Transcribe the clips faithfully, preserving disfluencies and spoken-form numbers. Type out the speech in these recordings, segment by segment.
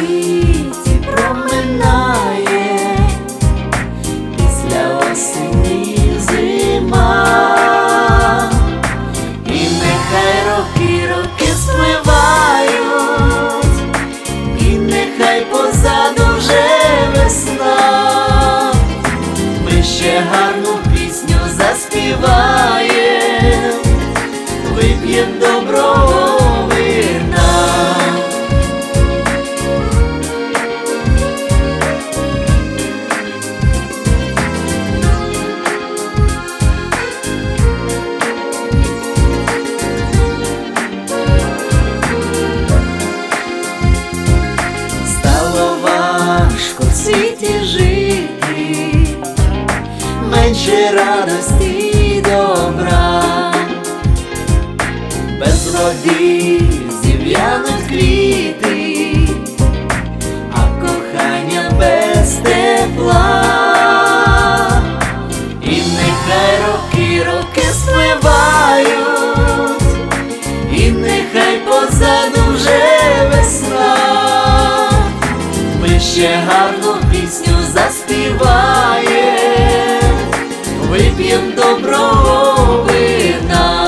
світі проминає, після осені зима, і нехай роки, роки спливають, і нехай позаду вже весна. Ми ще гарну пісню заспіваєм, вип'єм доброго вина. Стало важко в світі жити, менше радості й добра, без води зів'януть квіти, а кохання без тепла. І нехай роки, роки спливають, і нехай позаду вже весна. Ми ще гарну пісню заспіваєм, вип'єм доброго вина.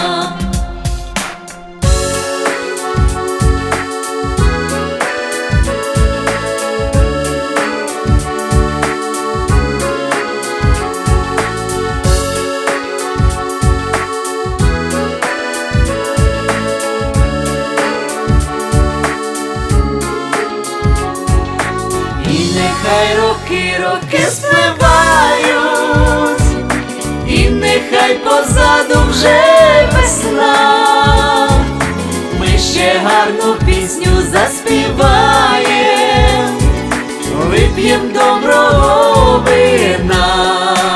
І нехай роки, роки спливають, і нехай позаду вже весна. Ми ще гарну пісню заспіваєм, вип'єм доброго вина.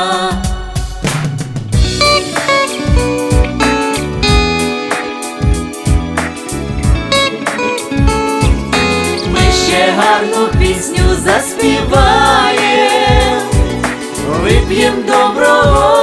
Ми ще гарну пісню заспіваєм, вип'єм доброго